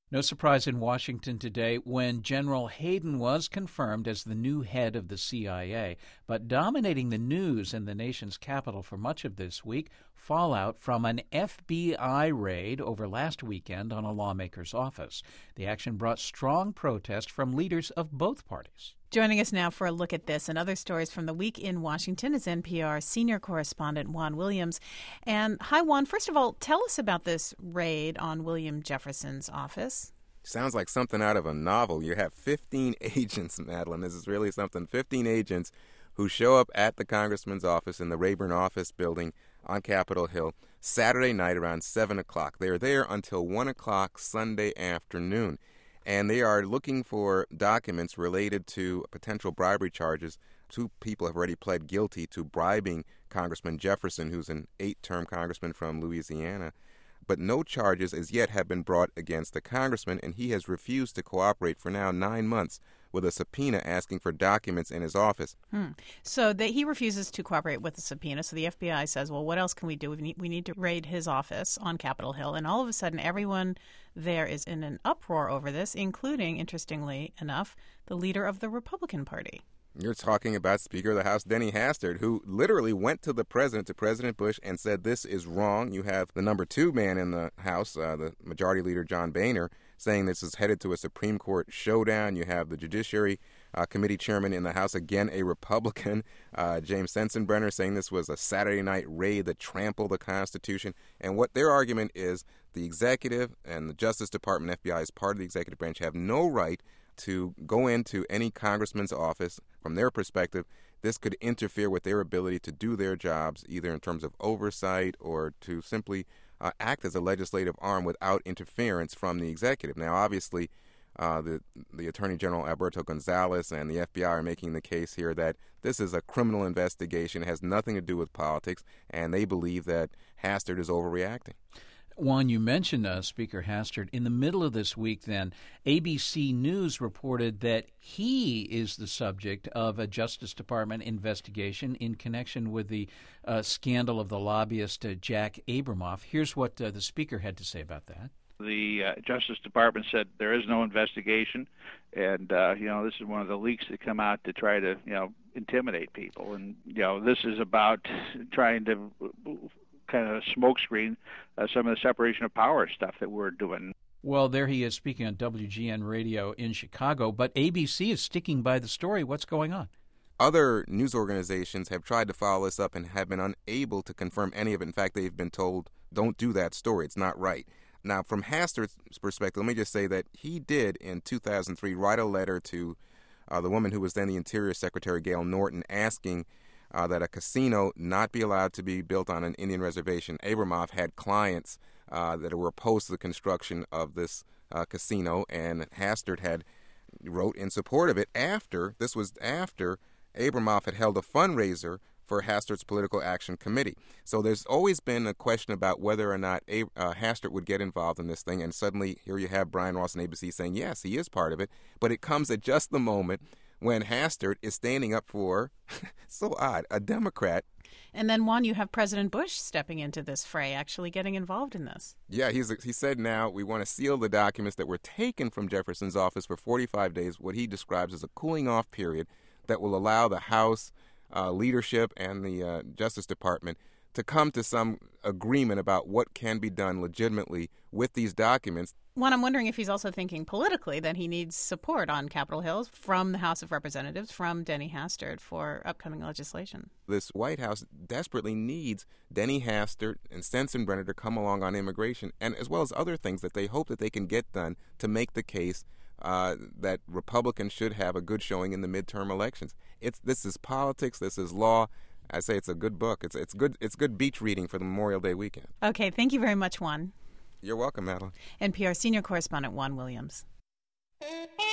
No surprise in Washington today when General Hayden was confirmed as the new head of the CIA. But dominating the news in the nation's capital for much of this week, fallout from an FBI raid over last weekend on a lawmaker's office. The action brought strong protest from leaders of both parties. Joining us now for a look at this and other stories from the week in Washington is NPR senior correspondent Juan Williams. And hi, Juan. First of all, tell us about this raid on William Jefferson's office. Sounds like something out of a novel. You have 15 agents, Madeline. This is really something. 15 agents who show up at the congressman's office in the Rayburn office building on Capitol Hill Saturday night around 7 o'clock. They're there until 1 o'clock Sunday afternoon. And they are looking for documents related to potential bribery charges. 2 people have already pled guilty to bribing Congressman Jefferson, who's an 8-term congressman from Louisiana. But no charges as yet have been brought against the congressman, and he has refused to cooperate for now 9 months with a subpoena asking for documents in his office. So he refuses to cooperate with the subpoena, so the FBI says, well, what else can we do? We need to raid his office on Capitol Hill. And all of a sudden, everyone there is in an uproar over this, including, interestingly enough, the leader of the Republican Party. You're talking about Speaker of the House Denny Hastert, who literally went to President Bush, and said this is wrong. You have the number 2 man in the House, the Majority Leader John Boehner, saying this is headed to a Supreme Court showdown. You have the Judiciary Committee Chairman in the House, again a Republican, James Sensenbrenner, saying this was a Saturday night raid that trampled the Constitution. And what their argument is, the executive and the Justice Department, FBI, as part of the executive branch, have no right to go into any congressman's office. From their perspective, this could interfere with their ability to do their jobs, either in terms of oversight or to simply act as a legislative arm without interference from the executive. Now, obviously, the Attorney General Alberto Gonzales and the FBI are making the case here that this is a criminal investigation, it has nothing to do with politics, and they believe that Hastert is overreacting. Juan, you mentioned Speaker Hastert. In the middle of this week, then, ABC News reported that he is the subject of a Justice Department investigation in connection with the scandal of the lobbyist Jack Abramoff. Here's what the Speaker had to say about that. The Justice Department said there is no investigation, and this is one of the leaks that come out to try to intimidate people, and this is about trying to kind of smokescreen some of the separation of power stuff that we're doing. Well, there he is speaking on WGN Radio in Chicago, but ABC is sticking by the story. What's going on? Other news organizations have tried to follow this up and have been unable to confirm any of it. In fact, they've been told, don't do that story. It's not right. Now, from Hastert's perspective, let me just say that he did, in 2003, write a letter to the woman who was then the Interior Secretary, Gail Norton, asking that a casino not be allowed to be built on an Indian reservation. Abramoff had clients that were opposed to the construction of this casino, and Hastert had wrote in support of it after Abramoff had held a fundraiser for Hastert's Political Action Committee. So there's always been a question about whether or not Hastert would get involved in this thing, and suddenly here you have Brian Ross and ABC saying, yes, he is part of it, but it comes at just the moment when Hastert is standing up for, so odd, a Democrat. And then, Juan, you have President Bush stepping into this fray, actually getting involved in this. Yeah, he said now we want to seal the documents that were taken from Jefferson's office for 45 days, what he describes as a cooling-off period that will allow the House leadership and the Justice Department to come to some agreement about what can be done legitimately with these documents. Juan, I'm wondering if he's also thinking politically that he needs support on Capitol Hill from the House of Representatives, from Denny Hastert, for upcoming legislation. This White House desperately needs Denny Hastert and Sensenbrenner to come along on immigration, and as well as other things that they hope that they can get done to make the case that Republicans should have a good showing in the midterm elections. This is politics. This is law. I say it's a good book. It's good beach reading for the Memorial Day weekend. Okay, thank you very much, Juan. You're welcome, Madeline. NPR senior correspondent Juan Williams.